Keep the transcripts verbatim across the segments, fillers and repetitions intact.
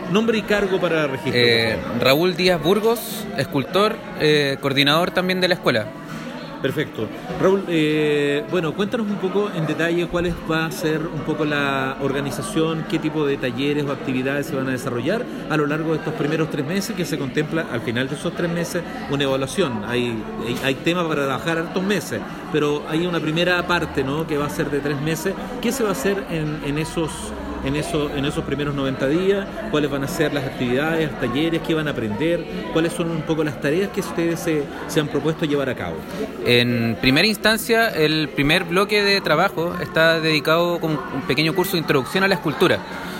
Nombre y cargo para registro. Eh, Raúl Díaz Burgos, escultor, eh, coordinador también de la escuela. Perfecto. Raúl, eh, bueno, cuéntanos un poco en detalle cuál va a ser un poco la organización, qué tipo de talleres o actividades se van a desarrollar a lo largo de estos primeros tres meses, que se contempla al final de esos tres meses una evaluación. Hay, hay, hay temas para trabajar hartos meses, pero hay una primera parte, ¿no?, que va a ser de tres meses. ¿Qué se va a hacer en, en esos en eso, en esos primeros noventa días? ¿Cuáles van a ser las actividades, talleres, qué van a aprender? ¿Cuáles son un poco las tareas que ustedes se, se han propuesto llevar a cabo? En primera instancia, el primer bloque de trabajo está dedicado con un pequeño curso de introducción a la escultura,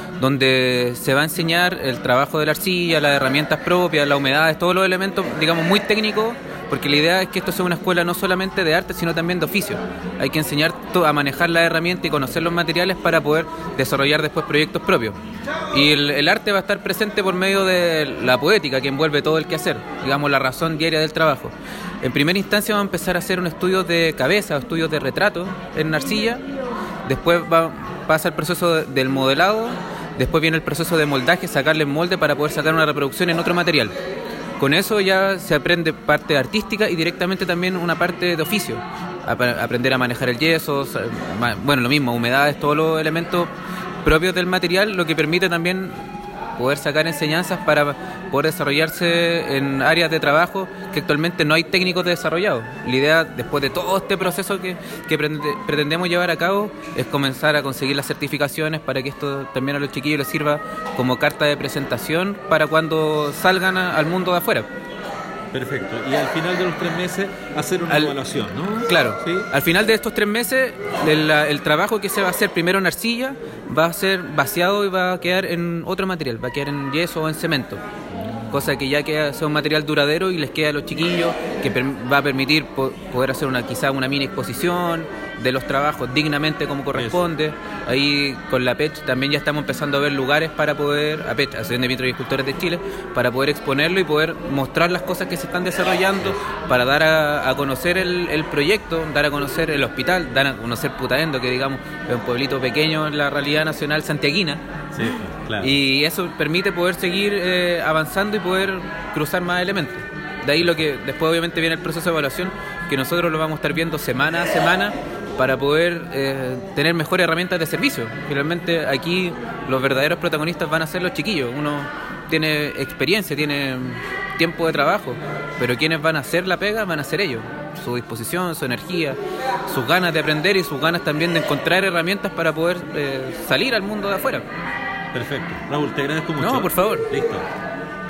donde se va a enseñar el trabajo de la arcilla, las herramientas propias, las humedades, todos los elementos, digamos, muy técnicos, porque la idea es que esto sea una escuela no solamente de arte, sino también de oficio. Hay que enseñar a manejar la herramienta y conocer los materiales para poder desarrollar después proyectos propios. Y el, el arte va a estar presente por medio de la poética, que envuelve todo el quehacer, digamos, la razón diaria del trabajo. En primera instancia vamos a empezar a hacer un estudio de cabeza, estudios de retrato en arcilla, después va, pasa el proceso de, del modelado, después viene el proceso de moldaje, sacarle el molde para poder sacar una reproducción en otro material. Con eso ya se aprende parte artística y directamente también una parte de oficio. Aprender a manejar el yeso, bueno, lo mismo, humedades, todos los elementos propios del material, lo que permite también poder sacar enseñanzas para poder desarrollarse en áreas de trabajo que actualmente no hay técnicos desarrollados. La idea, después de todo este proceso que, que pretendemos llevar a cabo, es comenzar a conseguir las certificaciones para que esto también a los chiquillos les sirva como carta de presentación para cuando salgan a, al mundo de afuera. Perfecto. Y al final de los tres meses hacer una al, evaluación, ¿no? Claro. ¿Sí? Al final de estos tres meses, el, el trabajo que se va a hacer primero en arcilla va a ser vaciado y va a quedar en otro material, va a quedar en yeso o en cemento. Cosa que ya queda, sea un material duradero y les queda a los chiquillos, que per, va a permitir po, poder hacer una quizá una mini exposición de los trabajos dignamente como corresponde. Eso. Ahí con la P E C también ya estamos empezando a ver lugares para poder, a P E C, Asociación de Pintor y Escultores de Chile, para poder exponerlo y poder mostrar las cosas que se están desarrollando, para dar a, a conocer el, el proyecto, dar a conocer el hospital, dar a conocer Putaendo, que digamos es un pueblito pequeño en la realidad nacional santiaguina. Sí, claro. Y eso permite poder seguir eh, avanzando y poder cruzar más elementos. De ahí lo que después obviamente viene el proceso de evaluación, que nosotros lo vamos a estar viendo semana a semana para poder eh, tener mejores herramientas de servicio. Finalmente aquí los verdaderos protagonistas van a ser los chiquillos. Uno tiene experiencia, tiene tiempo de trabajo, pero quienes van a hacer la pega van a ser ellos. Su disposición, su energía, sus ganas de aprender y sus ganas también de encontrar herramientas para poder eh, salir al mundo de afuera. Perfecto. Raúl, te agradezco mucho. No, por favor. Listo.